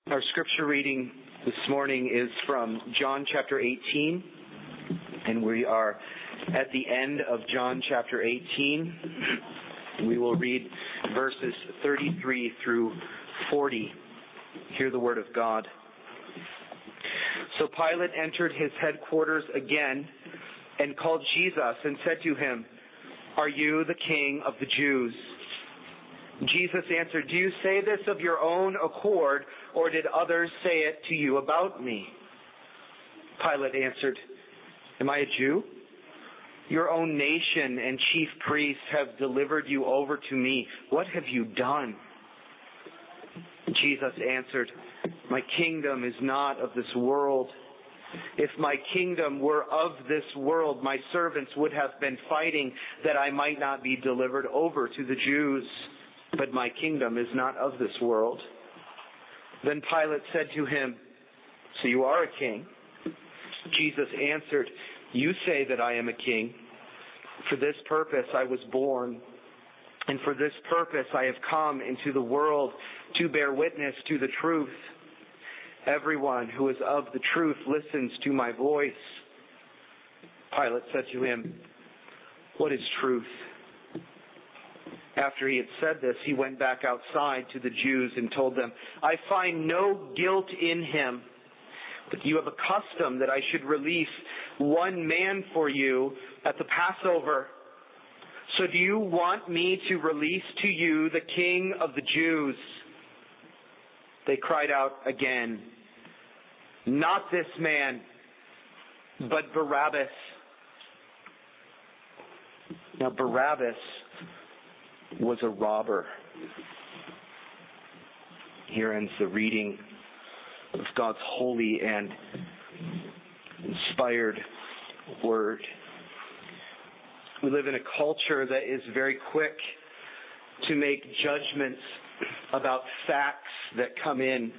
Our scripture reading this morning is from John chapter 18, and we are at the end of John chapter 18. We will read verses 33 through 40. Hear the word of God. So Pilate entered his headquarters again and called Jesus and said to him, "Are you the king of the Jews?" Jesus answered, "Do you say this of your own accord, or did others say it to you about me?" Pilate answered, "Am I a Jew? Your own nation and chief priests have delivered you over to me. What have you done?" Jesus answered, "My kingdom is not of this world. If my kingdom were of this world, my servants would have been fighting that I might not be delivered over to the Jews. But my kingdom is not of this world." Then Pilate said to him, "So you are a king?" Jesus answered, "You say that I am a king. For this purpose I was born, and for this purpose I have come into the world, to bear witness to the truth. Everyone who is of the truth listens to my voice." Pilate said to him, "What is truth?" After he had said this, he went back outside to the Jews and told them, "I find no guilt in him, but you have a custom that I should release one man for you at the Passover. So do you want me to release to you the King of the Jews?" They cried out again, "Not this man, but Barabbas." Now Barabbas was a robber. Here ends the reading of God's holy and inspired word. We live in a culture that is very quick to make judgments about facts that come in.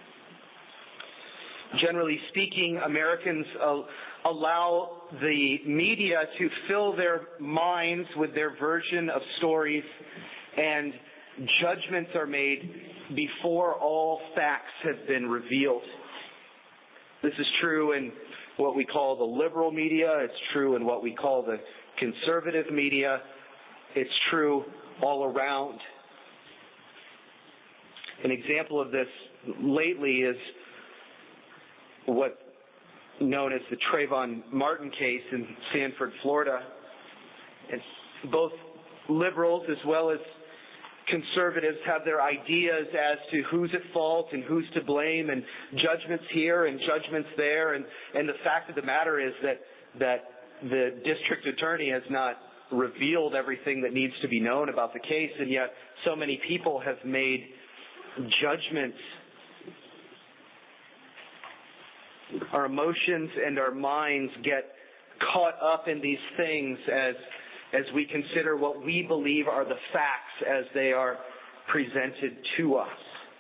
Generally speaking, Americans allow the media to fill their minds with their version of stories, and judgments are made before all facts have been revealed. This is true in what we call the liberal media. It's true in what we call the conservative media. It's true all around. An example of this lately is what known as the Trayvon Martin case in Sanford, Florida. And both liberals as well as conservatives have their ideas as to who's at fault and who's to blame, and judgments here and judgments there. And the fact of the matter is that the district attorney has not revealed everything that needs to be known about the case, and yet so many people have made judgments. Our emotions and our minds get caught up in these things as we consider what we believe are the facts as they are presented to us.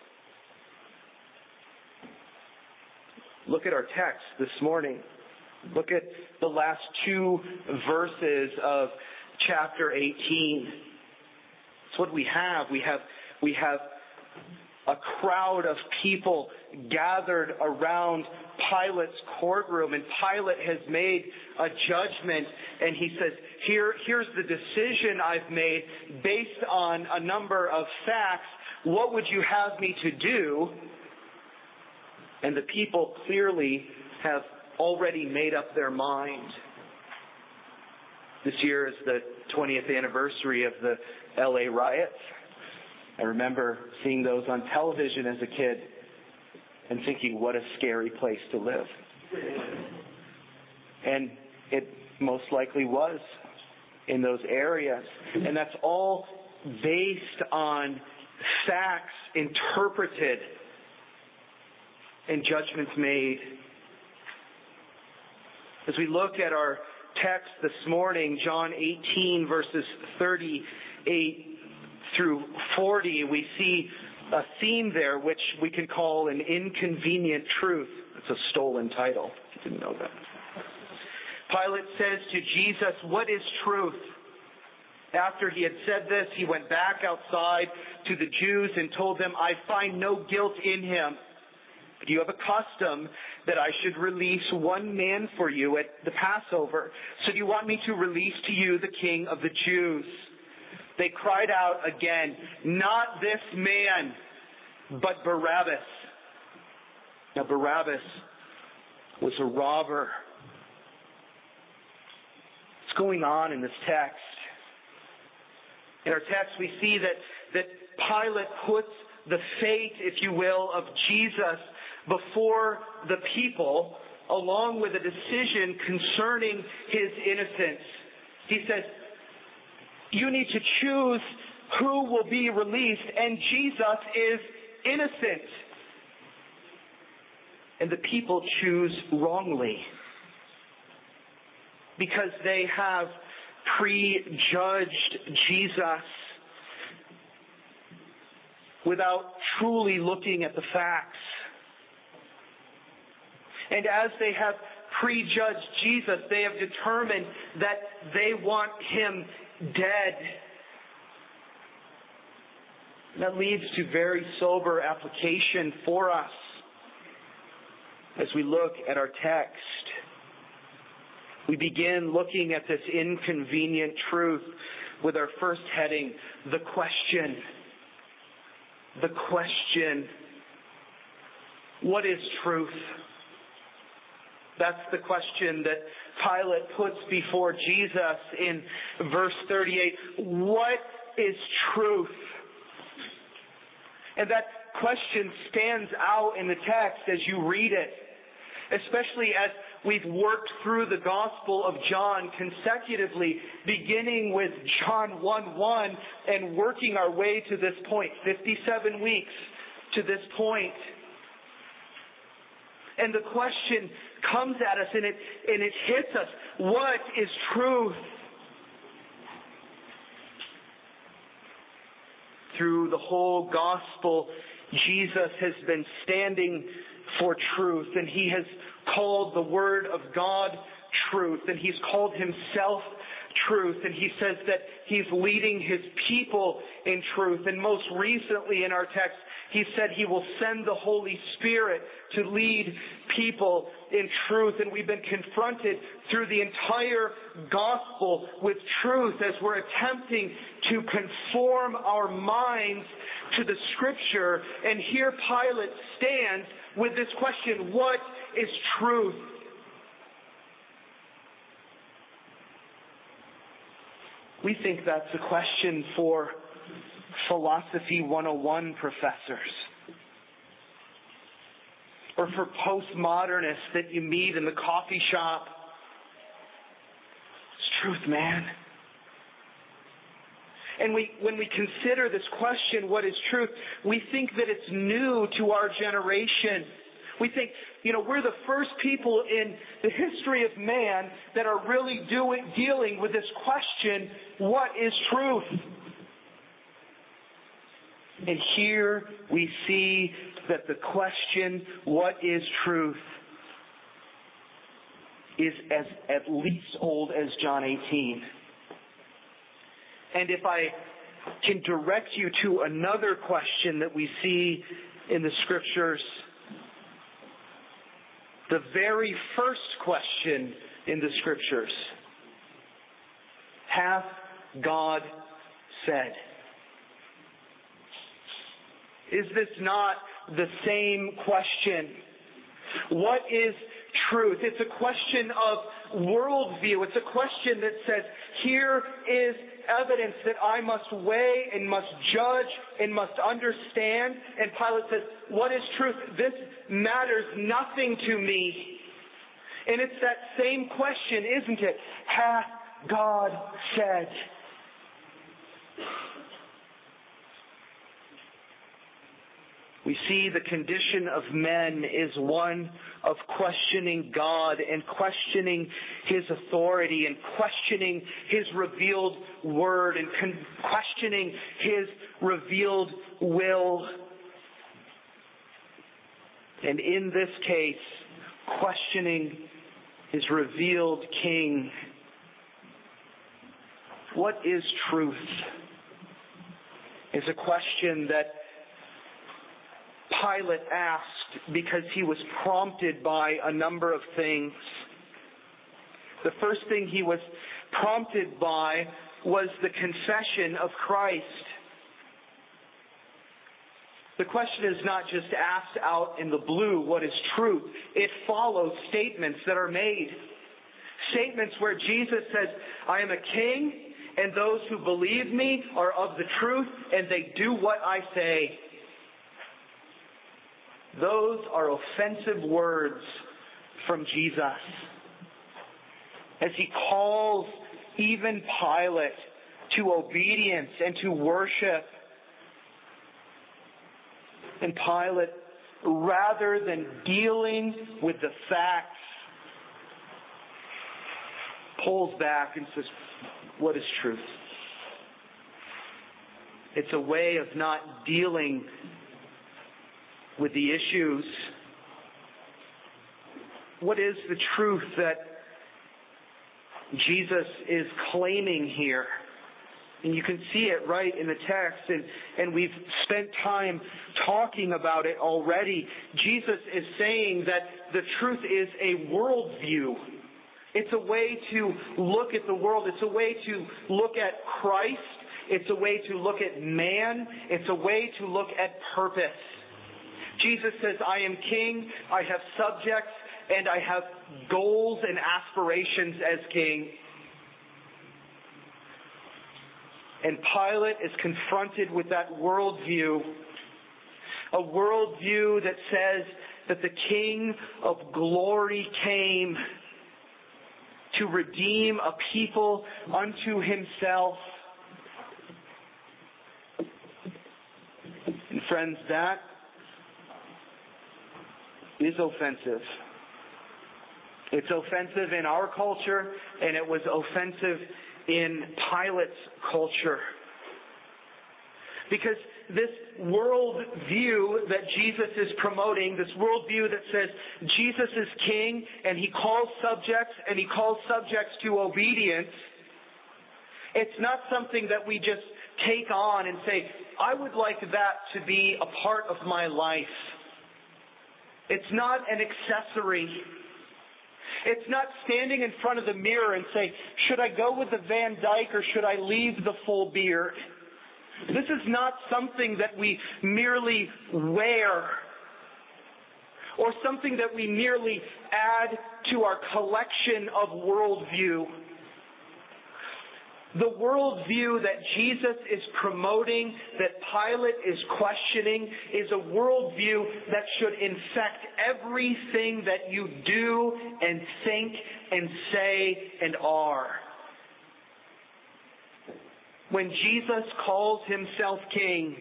Look at our text this morning. Look at the last two verses of chapter 18. It's what we have. We have a crowd of people gathered around Pilate's courtroom, and Pilate has made a judgment, and he says, here's the decision I've made based on a number of facts. What would you have me to do? And the people clearly have already made up their mind. This year is the 20th anniversary of the LA riots. I remember seeing those on television as a kid and thinking, what a scary place to live. And it most likely was in those areas. And that's all based on facts interpreted and judgments made. As we look at our text this morning, John 18 verses 38 through 40, we see a theme there which we can call an inconvenient truth. It's a stolen title, if you didn't know that. Pilate says to Jesus, "What is truth?" After he had said this, he went back outside to the Jews and told them, "I find no guilt in him, Do you have a custom that I should release one man for you at the Passover? So do you want me to release to you the King of the Jews? They cried out again, not this man, but Barabbas. Now Barabbas was a robber. What's going on in this text? In our text we see that Pilate puts the fate, if you will, of Jesus before the people, along with a decision concerning his innocence. He says, you need to choose who will be released, and Jesus is innocent. And the people choose wrongly, because they have prejudged Jesus without truly looking at the facts. And as they have prejudged Jesus, they have determined that they want him dead. And that leads to very sober application for us as we look at our text. We begin looking at this inconvenient truth with our first heading, the question. The question. What is truth? That's the question that Pilate puts before Jesus in verse 38. What is truth? And that question stands out in the text as you read it, especially as we've worked through the Gospel of John consecutively, beginning with John 1:1 and working our way to this point, 57 weeks to this point. And the question comes at us and it hits us. What is truth? Through the whole Gospel, Jesus has been standing for truth, and he has called the Word of God truth, and he's called himself truth, and he says that he's leading his people in truth. And most recently in our text, he said he will send the Holy Spirit to lead people in truth. And we've been confronted through the entire Gospel with truth as we're attempting to conform our minds to the Scripture. And here Pilate stands with this question, what is truth? We think that's a question for Philosophy 101 professors, or for postmodernists that you meet in the coffee shop. It's truth, man. And when we consider this question, what is truth, we think that it's new to our generation. We think, we're the first people in the history of man that are really dealing with this question, what is truth? And here we see that the question, what is truth, is at least old as John 18. And if I can direct you to another question that we see in the Scriptures, the very first question in the Scriptures, hath God said? Is this not the same question? What is truth? It's a question of worldview. It's a question that says, here is evidence that I must weigh and must judge and must understand. And Pilate says, what is truth? This matters nothing to me. And it's that same question, isn't it? Hath God said? We see the condition of men is one of questioning God and questioning His authority and questioning His revealed word and questioning His revealed will. And in this case, questioning His revealed King. What is truth? Is a question that Pilate asked because he was prompted by a number of things. The first thing he was prompted by was the confession of Christ. The question is not just asked out in the blue, what is truth? It follows statements that are made. Statements where Jesus says, I am a king, and those who believe me are of the truth, and they do what I say. Those are offensive words from Jesus. As he calls even Pilate to obedience and to worship. And Pilate, rather than dealing with the facts, pulls back and says, what is truth? It's a way of not dealing with the issues. What is the truth that Jesus is claiming here? And you can see it right in the text, and we've spent time talking about it already. Jesus is saying that the truth is a worldview. It's a way to look at the world. It's a way to look at Christ. It's a way to look at man. It's a way to look at purpose. Jesus says, I am king, I have subjects, and I have goals and aspirations as king. And Pilate is confronted with that worldview. A worldview that says that the King of glory came to redeem a people unto himself. And friends, that is offensive. It's offensive in our culture, and it was offensive in Pilate's culture. Because this world view that Jesus is promoting, this world view that says Jesus is king and he calls subjects to obedience, it's not something that we just take on and say, I would like that to be a part of my life. It's not an accessory. It's not standing in front of the mirror and say, should I go with the Van Dyke or should I leave the full beard? This is not something that we merely wear or something that we merely add to our collection of worldview. The worldview that Jesus is promoting, that Pilate is questioning, is a worldview that should infect everything that you do and think and say and are. When Jesus calls himself king,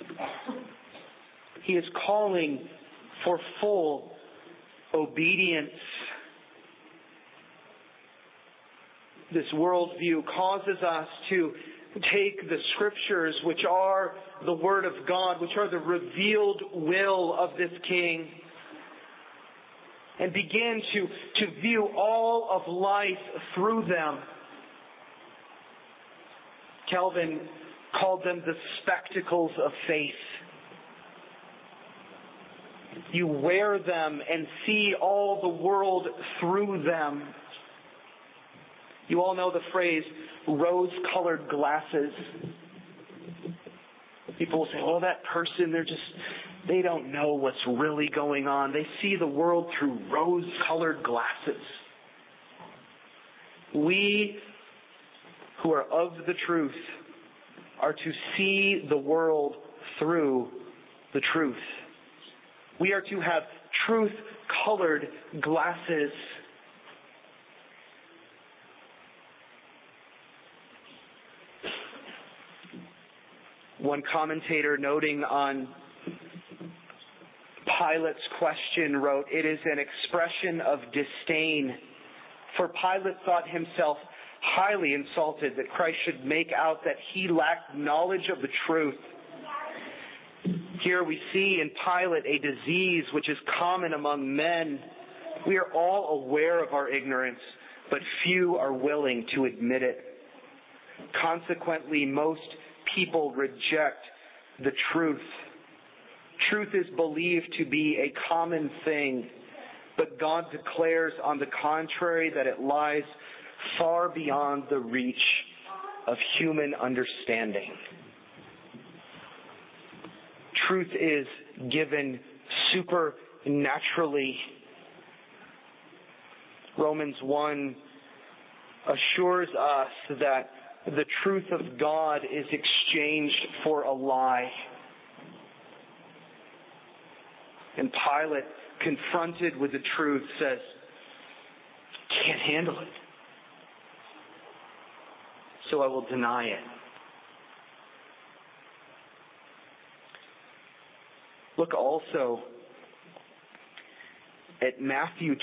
he is calling for full obedience. This worldview causes us to take the scriptures, which are the Word of God, which are the revealed will of this king, and begin to view all of life through them. Calvin called them the spectacles of faith. You wear them and see all the world through them. You all know the phrase, rose-colored glasses. People will say, oh, that person, they don't know what's really going on. They see the world through rose-colored glasses. We who are of the truth are to see the world through the truth. We are to have truth-colored glasses. One commentator noting on Pilate's question wrote, it is an expression of disdain, for Pilate thought himself highly insulted that Christ should make out that he lacked knowledge of the truth. Here we see in Pilate a disease which is common among men. We are all aware of our ignorance, but few are willing to admit it. Consequently, most people reject the truth. Truth is believed to be a common thing, but God declares on the contrary that it lies far beyond the reach of human understanding. Truth is given supernaturally. Romans 1 assures us that the truth of God is exchanged for a lie. And Pilate, confronted with the truth, says, "Can't handle it. So I will deny it." Look also at Matthew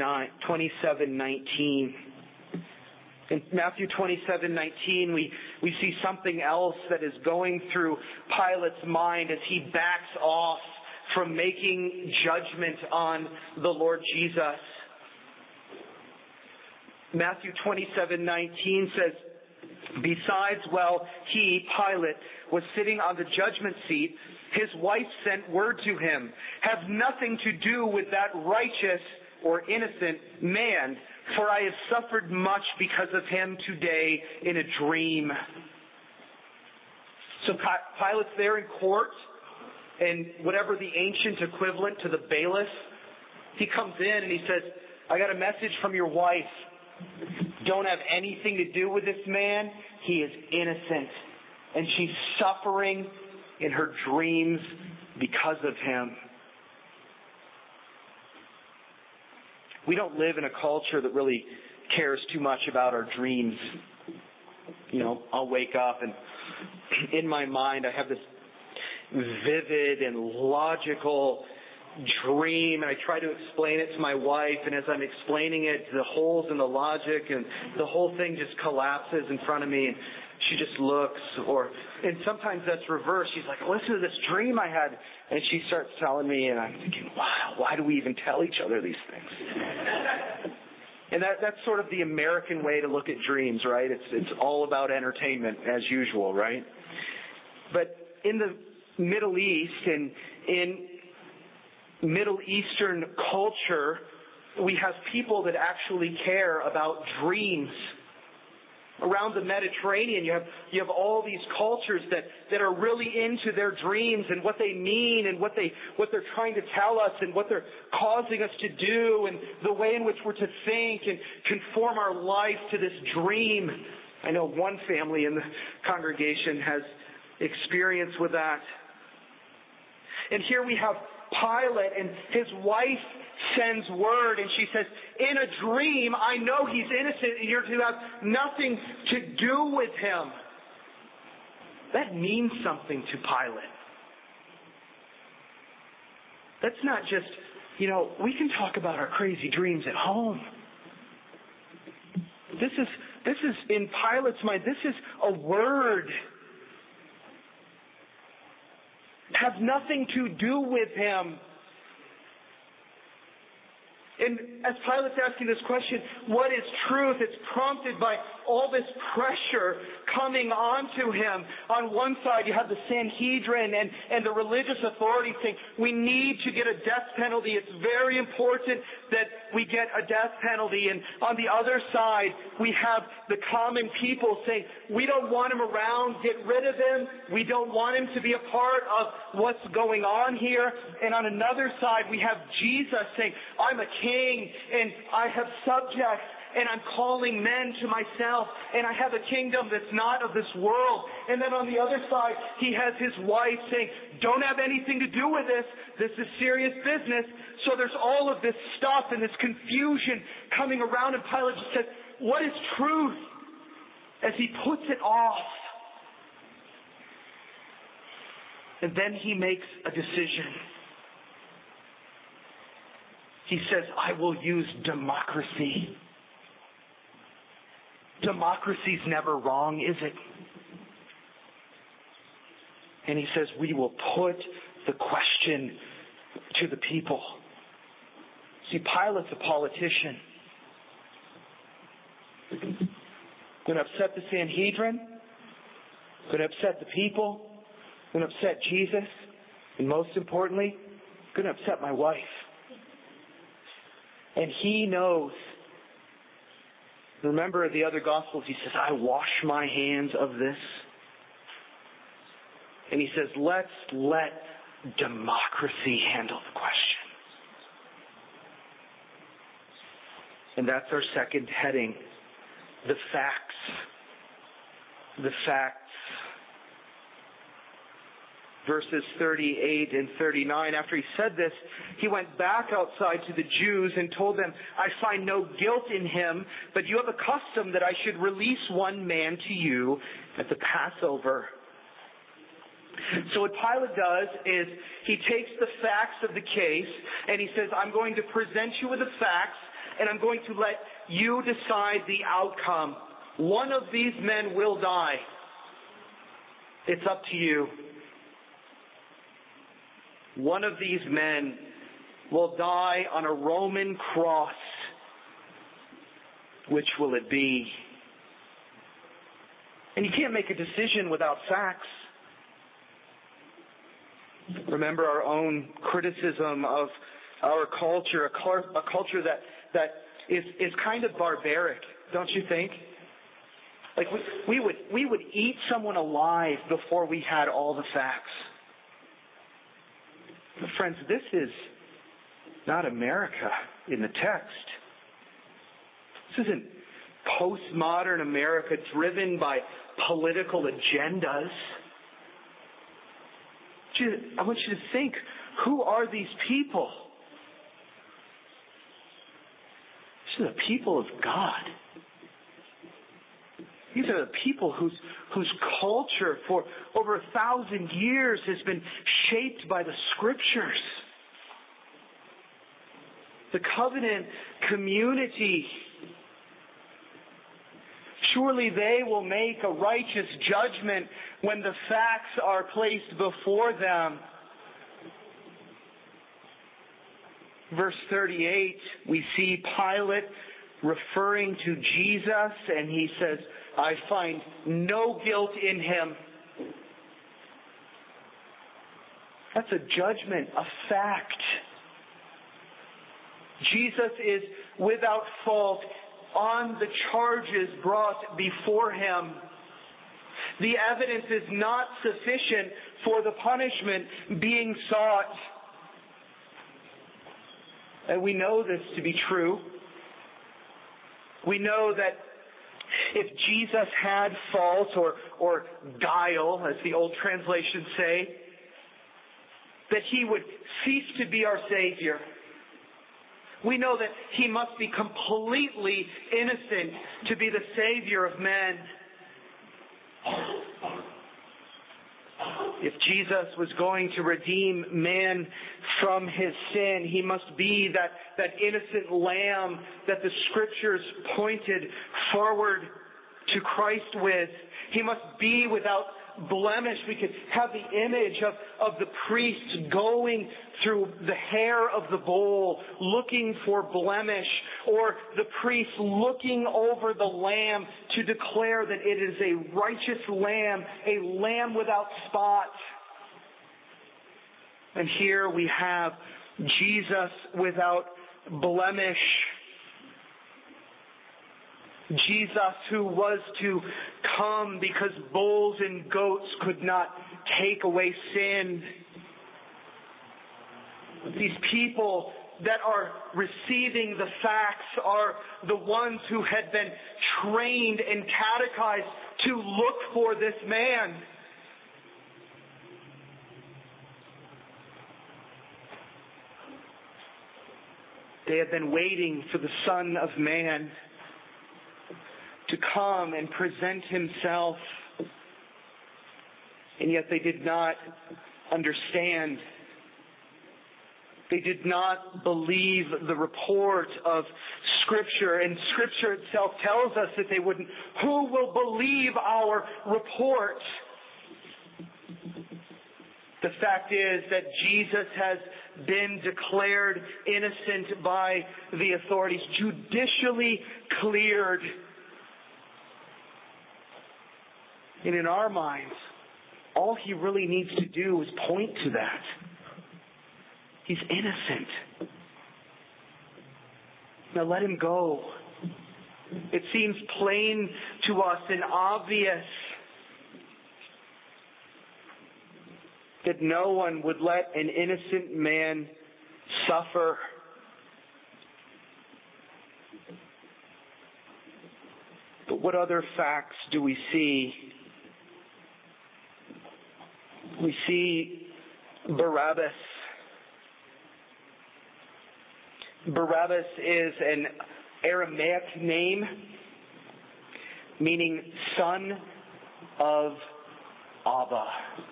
27:19. In Matthew 27:19, we see something else that is going through Pilate's mind as he backs off from making judgment on the Lord Jesus. Matthew 27:19 says, "Besides, while he, Pilate, was sitting on the judgment seat, his wife sent word to him, 'Have nothing to do with that righteous or innocent man, for I have suffered much because of him today in a dream.'" So Pilate's there in court, and whatever the ancient equivalent to the bailiff, he comes in and he says, "I got a message from your wife. Don't have anything to do with this man. He is innocent. And she's suffering in her dreams because of him." We don't live in a culture that really cares too much about our dreams. I'll wake up and in my mind I have this vivid and logical dream, and I try to explain it to my wife, and as I'm explaining it, the holes in the logic and the whole thing just collapses in front of me, and she just looks, and sometimes that's reversed. She's like, "Listen to this dream I had," and she starts telling me, and I'm thinking, wow, why do we even tell each other these things? And that's sort of the American way to look at dreams, right? It's all about entertainment as usual, right? But in the Middle East and in Middle Eastern culture, we have people that actually care about dreams. Around the Mediterranean, you have all these cultures that are really into their dreams and what they mean and what they're trying to tell us and what they're causing us to do and the way in which we're to think and conform our life to this dream. I know one family in the congregation has experience with that. And here we have Pilate, and his wife sends word, and she says, "In a dream, I know he's innocent, and you're to have nothing to do with him." That means something to Pilate. That's not just, we can talk about our crazy dreams at home. This is in Pilate's mind, this is a word. Have nothing to do with him. And as Pilate's asking this question, what is truth? It's prompted by all this pressure coming onto him. On one side, you have the Sanhedrin and the religious authorities saying, we need to get a death penalty. It's very important that we get a death penalty. And on the other side, we have the common people saying, we don't want him around. Get rid of him. We don't want him to be a part of what's going on here. And on another side, we have Jesus saying, I'm a king and I have subjects and I'm calling men to myself and I have a kingdom that's not of this world. And then on the other side, he has his wife saying, don't have anything to do with this. This is serious business. So there's all of this stuff and this confusion coming around, and Pilate just says, what is truth? As he puts it off. And then he makes a decision. He says, I will use democracy. Democracy's never wrong, is it? And he says, we will put the question to the people. See, Pilate's a politician. Going to upset the Sanhedrin. Going to upset the people. Going to upset Jesus. And most importantly, I'm going to upset my wife. And he knows. Remember the other Gospels, he says, I wash my hands of this. And he says, let's let democracy handle the question. And that's our second heading. The facts. The facts. Verses 38 and 39, after he said this, he went back outside to the Jews and told them, I find no guilt in him, but you have a custom that I should release one man to you at the Passover. So what Pilate does is he takes the facts of the case and he says, I'm going to present you with the facts and I'm going to let you decide the outcome. One of these men will die. It's up to you. One of these men will die on a Roman cross. Which will it be? And you can't make a decision without facts. Remember our own criticism of our culture, a culture that is kind of barbaric, don't you think? Like we would eat someone alive before we had all the facts. But friends, this is not America in the text. This isn't postmodern America driven by political agendas. I want you to think, who are these people? These are the people of God. These are the people whose culture for over 1,000 years has been shaped by the Scriptures. The covenant community. Surely they will make a righteous judgment when the facts are placed before them. Verse 38, we see Pilate referring to Jesus, and he says, I find no guilt in him. That's a judgment, a fact. Jesus is without fault on the charges brought before him. The evidence is not sufficient for the punishment being sought. And we know this to be true. We know that if Jesus had fault or guile, as the old translations say, that he would cease to be our Savior. We know that he must be completely innocent to be the Savior of men. If Jesus was going to redeem man from his sin, he must be that innocent lamb that the Scriptures pointed forward to Christ with. He must be without blemish. We could have the image of the priest going through the hair of the bull, looking for blemish, or the priest looking over the lamb to declare that it is a righteous lamb, a lamb without spot. And here we have Jesus without blemish. Jesus who was to come because bulls and goats could not take away sin. These people that are receiving the facts are the ones who had been trained and catechized to look for this man. They had been waiting for the Son of Man to come and present himself. And yet they did not understand. They did not believe the report of Scripture. And Scripture itself tells us that they wouldn't. Who will believe our report? The fact is that Jesus has been declared innocent by the authorities, judicially cleared. And in our minds, all he really needs to do is point to that. He's innocent. Now let him go. It seems plain to us and obvious that no one would let an innocent man suffer. But what other facts do we see? We see Barabbas. Barabbas is an Aramaic name meaning son of Abba.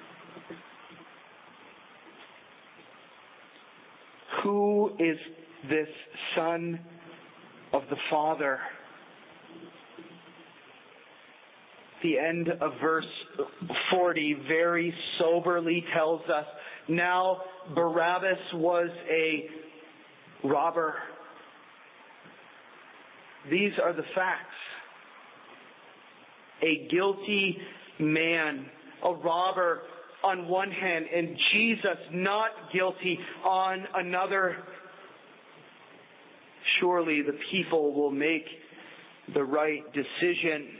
Who is this son of the Father? The end of verse 40 very soberly tells us, now Barabbas was a robber. These are the facts. A guilty man, a robber on one hand, and Jesus not guilty on another. Surely the people will make the right decision.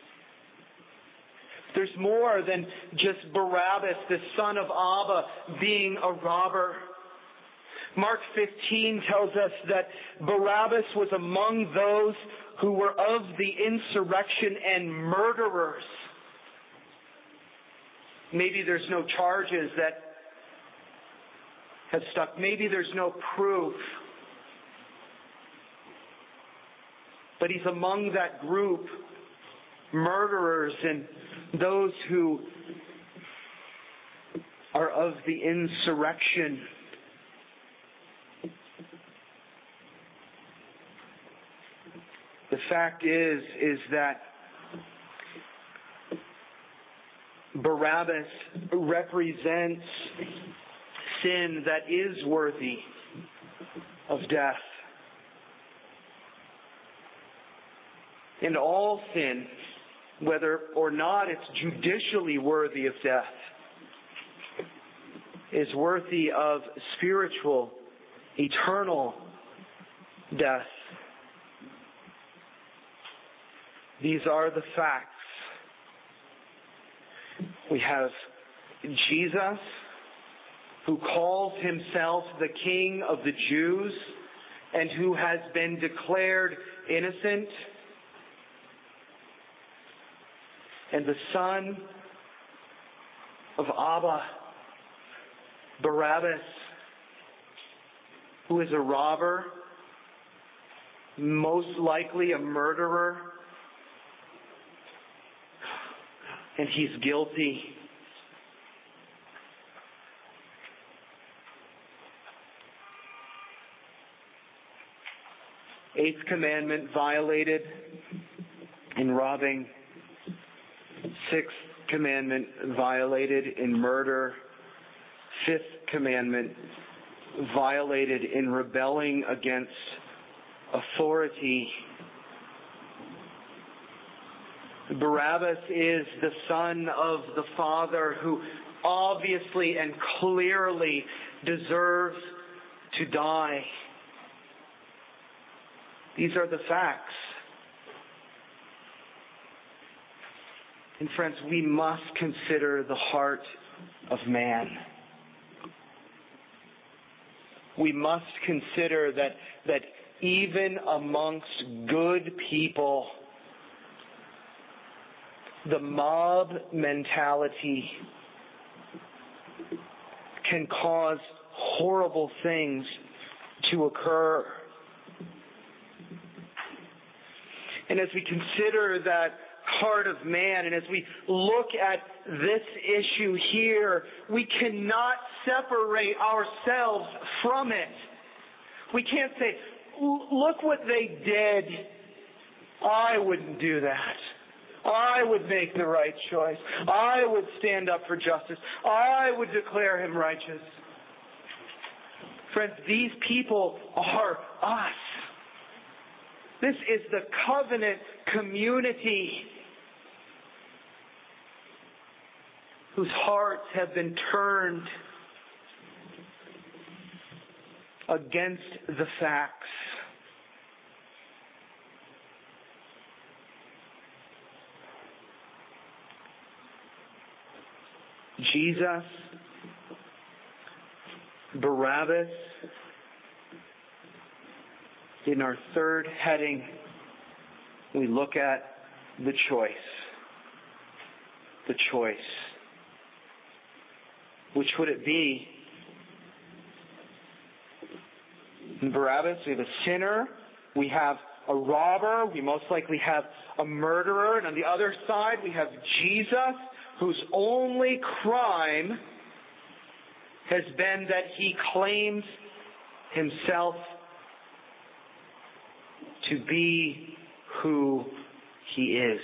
There's more than just Barabbas, the son of Abba, being a robber. Mark 15 tells us that Barabbas was among those who were of the insurrection and murderers. Maybe there's no charges that have stuck. Maybe there's no proof. But he's among that group, murderers and those who are of the insurrection. The fact is that Barabbas represents sin that is worthy of death. And all sin, whether or not it's judicially worthy of death, is worthy of spiritual, eternal death. These are the facts. We have Jesus, who calls himself the King of the Jews and who has been declared innocent, and the son of Abba, Barabbas, who is a robber, most likely a murderer, and he's guilty. Eighth commandment violated in robbing. Sixth commandment violated in murder. Fifth commandment violated in rebelling against authority. Barabbas is the son of the Father who obviously and clearly deserves to die. These are the facts. And friends, we must consider the heart of man. We must consider that even amongst good people, the mob mentality can cause horrible things to occur. And as we consider that heart of man, and as we look at this issue here, we cannot separate ourselves from it. We can't say, look what they did. I wouldn't do that. I would make the right choice. I would stand up for justice. I would declare him righteous. Friends, these people are us. This is the covenant community whose hearts have been turned. against the facts. Jesus, Barabbas. In our third heading, we look at the choice. The choice. Which would it be? In Barabbas, we have a sinner, we have a robber, we most likely have a murderer, and on the other side we have Jesus, whose only crime has been that he claims himself to be who he is.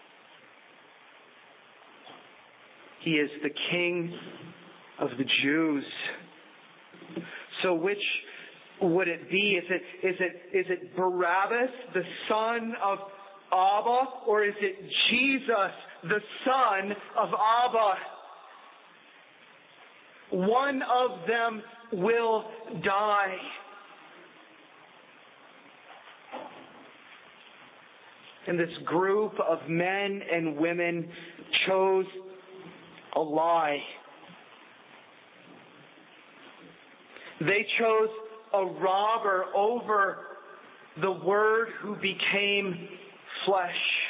He is the King of the Jews. So which would it be? Is it Barabbas, the son of Abba, or is it Jesus, the son of Abba? One of them will die. And this group of men and women chose a lie. They chose a robber over the Word who became flesh.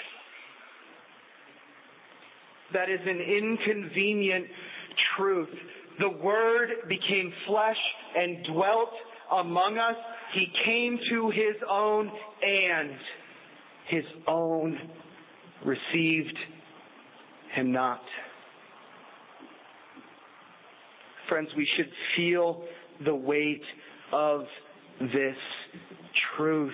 That is an inconvenient truth. The Word became flesh and dwelt among us. He came to His own, and His own received Him not. Friends, we should feel the weight of this truth.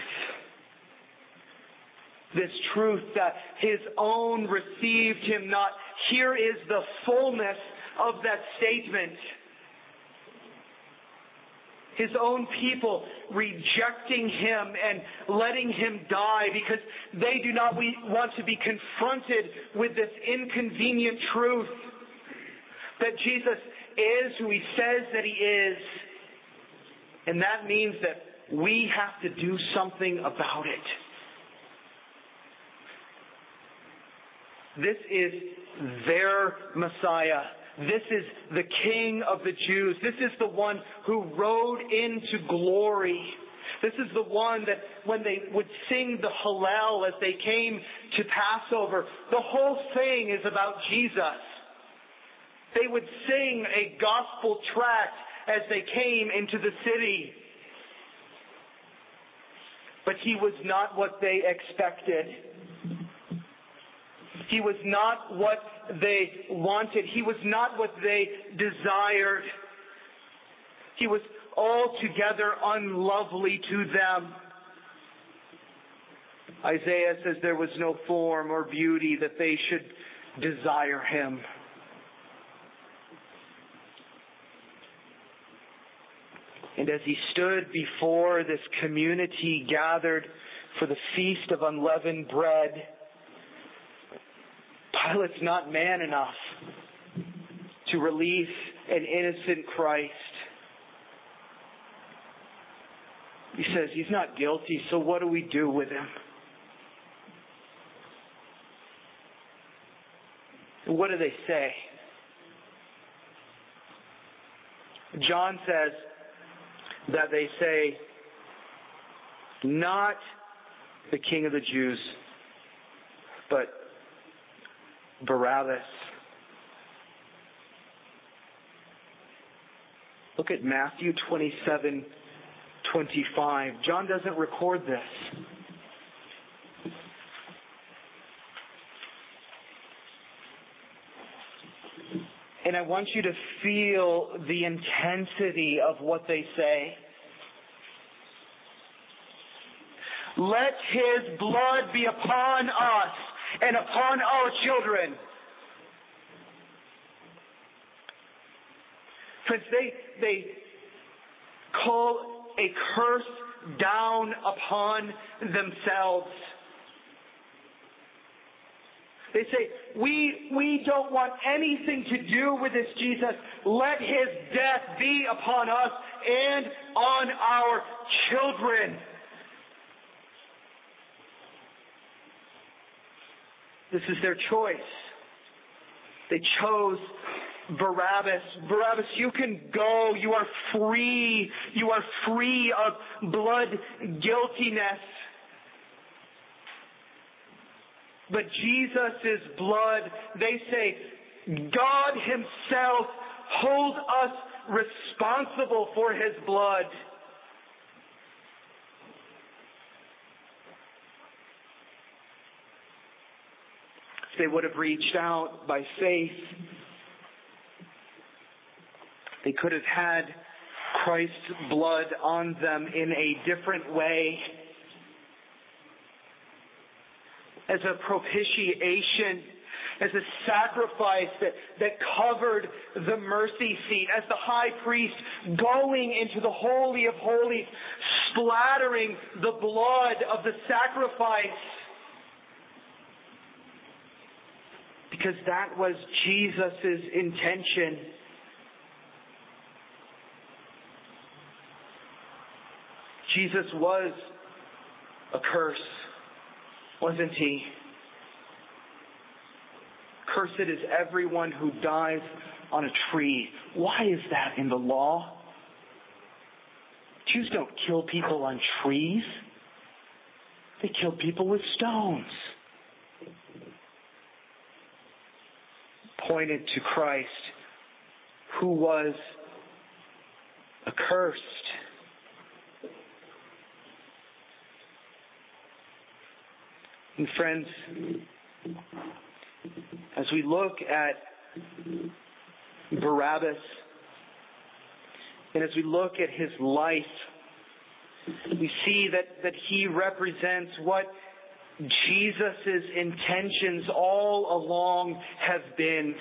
This truth that His own received Him not. Here is the fullness of that statement. His own people rejecting Him and letting Him die because they do not want to be confronted with this inconvenient truth that Jesus is who He says that He is. And that means that we have to do something about it. This is their Messiah. This is the King of the Jews. This is the one who rode into glory. This is the one that when they would sing the Hallel as they came to Passover, the whole thing is about Jesus. They would sing a gospel tract as they came into the city. But He was not what they expected. He was not what they wanted. He was not what they desired. He was altogether unlovely to them. Isaiah says there was no form or beauty that they should desire Him. And as He stood before this community gathered for the Feast of Unleavened Bread, Pilate's not man enough to release an innocent Christ. He says He's not guilty, so what do we do with Him? And what do they say? John says that they say, not the King of the Jews, but Barabbas. Look at Matthew 27:25. John doesn't record this. And I want you to feel the intensity of what they say. Let His blood be upon us and upon our children. Friends, they call a curse down upon themselves. They say, we don't want anything to do with this Jesus. Let His death be upon us and on our children. This is their choice. They chose Barabbas. Barabbas, you can go. You are free. You are free of blood guiltiness. But Jesus' blood, they say, God Himself holds us responsible for His blood. If they would have reached out by faith, they could have had Christ's blood on them in a different way. As a propitiation, as a sacrifice that covered the mercy seat, as the high priest going into the Holy of Holies, splattering the blood of the sacrifice. Because that was Jesus' intention. Jesus was a curse, wasn't He? Cursed is everyone who dies on a tree. Why is that in the law? Jews don't kill people on trees. They kill people with stones. Pointed to Christ, who was accursed. And friends, as we look at Barabbas, and as we look at his life, we see that he represents what Jesus' intentions all along have been.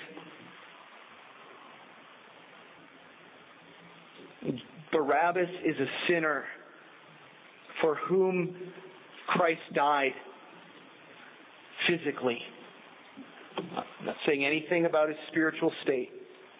Barabbas is a sinner for whom Christ died physically. I'm not saying anything about his spiritual state.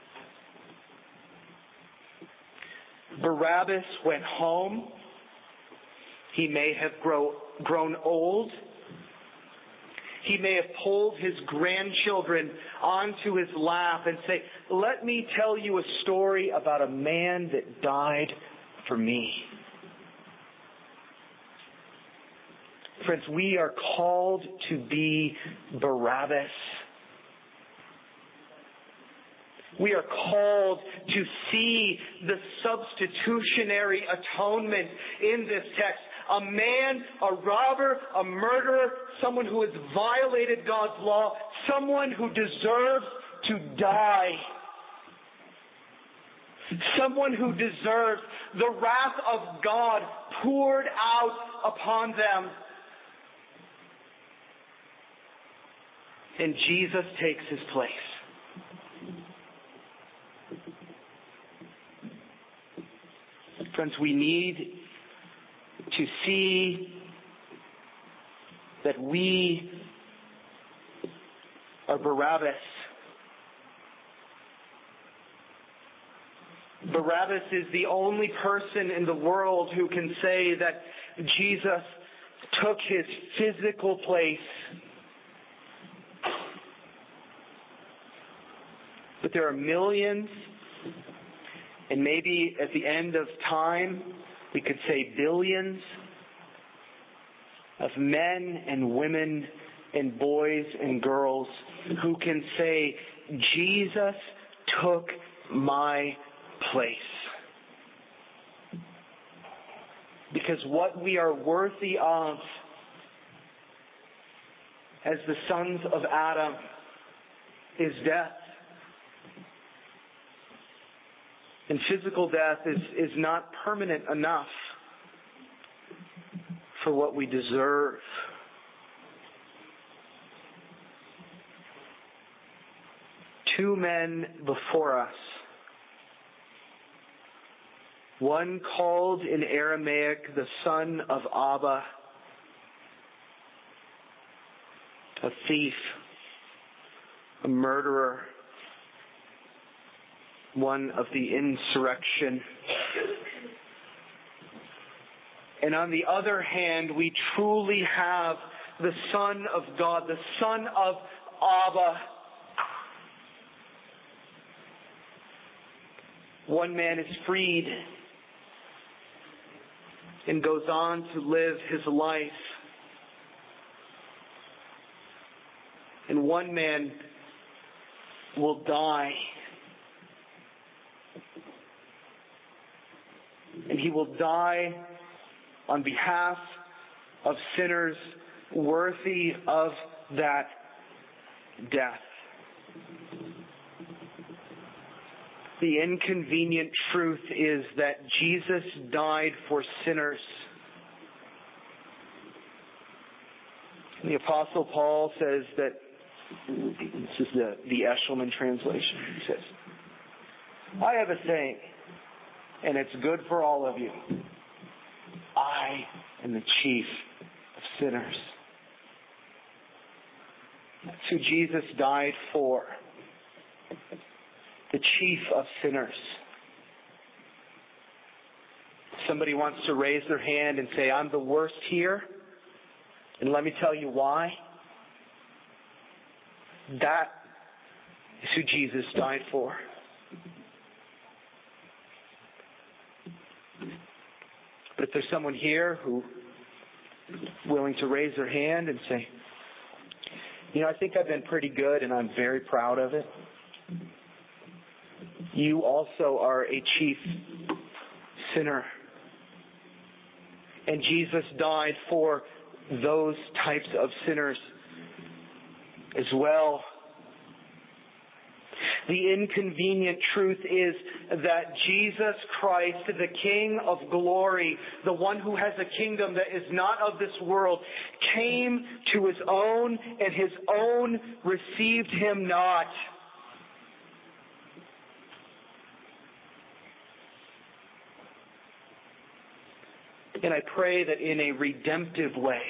Barabbas went home. He may have grown old. He may have pulled his grandchildren onto his lap and say, "Let me tell you a story about a man that died for me." Friends, we are called to be Barabbas. We are called to see the substitutionary atonement in this text. A man, a robber, a murderer, someone who has violated God's law, someone who deserves to die. Someone who deserves the wrath of God poured out upon them. And Jesus takes his place. Friends, we need to see that we are Barabbas. Barabbas is the only person in the world who can say that Jesus took his physical place. But there are millions, and maybe at the end of time, we could say billions of men and women and boys and girls who can say, Jesus took my place. Because what we are worthy of as the sons of Adam is death. And physical death is not permanent enough for what we deserve. Two men before us. One called in Aramaic the son of Abba, a thief, a murderer, one of the insurrection. And on the other hand, we truly have the Son of God, the Son of Abba. One man is freed and goes on to live his life. And one man will die. And he will die on behalf of sinners worthy of that death. The inconvenient truth is that Jesus died for sinners. The Apostle Paul says that, this is the Eshelman translation, he says, I have a saying, and it's good for all of you. I am the chief of sinners. That's who Jesus died for. The chief of sinners. Somebody wants to raise their hand and say, I'm the worst here. And let me tell you why. That is who Jesus died for. But if there's someone here who is willing to raise their hand and say, I think I've been pretty good and I'm very proud of it. You also are a chief sinner. And Jesus died for those types of sinners as well. The inconvenient truth is that Jesus Christ, the King of glory, the one who has a kingdom that is not of this world, came to his own, and his own received him not. And I pray that in a redemptive way,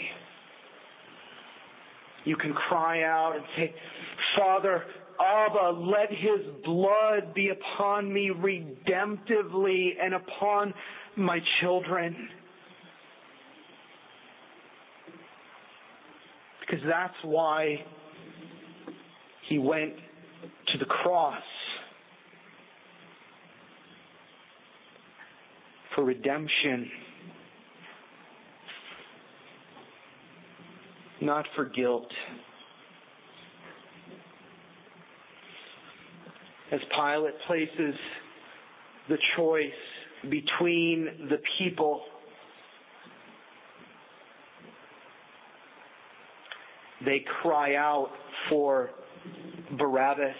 you can cry out and say, Father, Abba, let his blood be upon me redemptively and upon my children. Because that's why he went to the cross. For redemption. Not for guilt. As Pilate places the choice between the people, they cry out for Barabbas.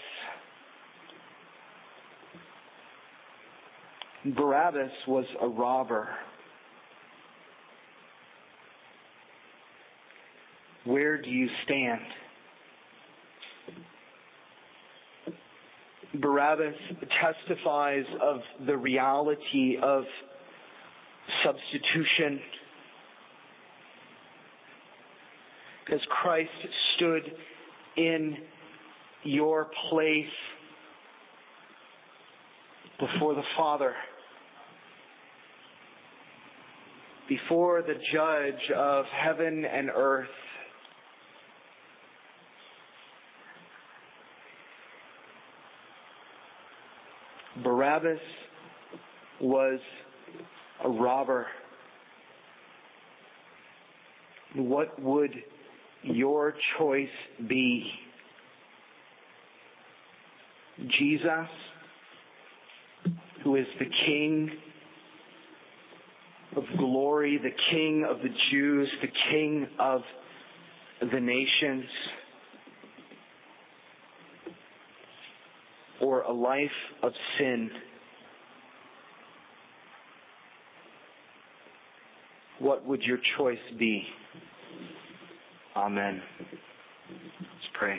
Barabbas was a robber. Where do you stand? Barabbas testifies of the reality of substitution. Because Christ stood in your place before the Father, before the Judge of heaven and earth. Barabbas was a robber. What would your choice be? Jesus, who is the King of glory, the King of the Jews, the King of the nations, or a life of sin? What would your choice be? Amen. Let's pray.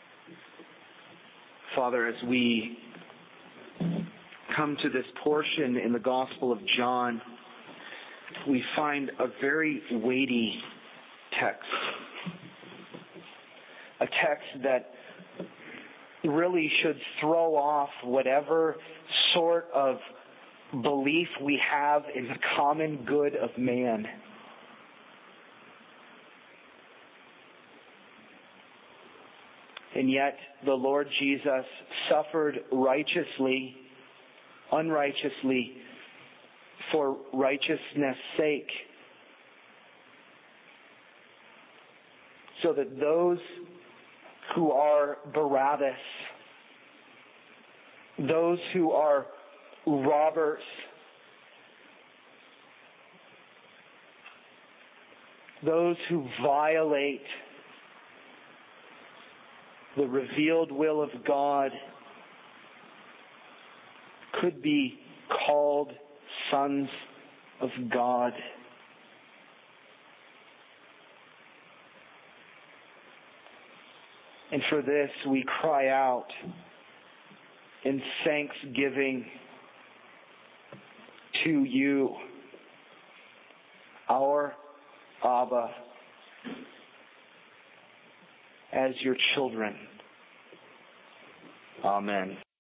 Father, as we come to this portion in the Gospel of John, we find a very weighty text. A text that really should throw off whatever sort of belief we have in the common good of man. And yet the Lord Jesus suffered righteously, unrighteously, for righteousness' sake, so that those who are Barabbas, those who are robbers, those who violate the revealed will of God, could be called sons of God. And for this we cry out in thanksgiving to you, our Abba, as your children. Amen.